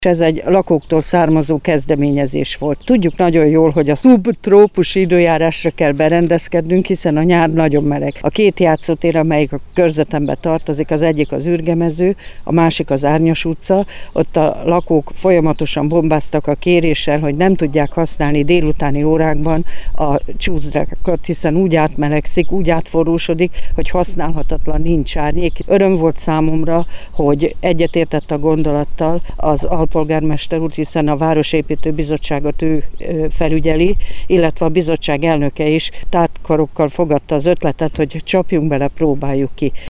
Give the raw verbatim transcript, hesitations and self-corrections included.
Ez egy lakóktól származó kezdeményezés volt. Tudjuk nagyon jól, hogy a szubtrópusi időjárásra kell berendezkednünk, hiszen a nyár nagyon meleg. A két játszótér, amelyik a körzetembe tartozik, az egyik az Ürgemező, a másik az Árnyas utca. Ott a lakók folyamatosan bombáztak a kéréssel, hogy nem tudják használni délutáni órákban a csúszdákat, hiszen úgy átmelegszik, úgy átforrósodik, hogy használhatatlan, nincs árnyék. Öröm volt számomra, hogy egyetértett a gondolattal az alpolgármester úr, hiszen a Városépítő Bizottságot ő felügyeli, illetve a bizottság elnöke is tártkarokkal fogadta az ötletet, hogy csapjunk bele, próbáljuk ki.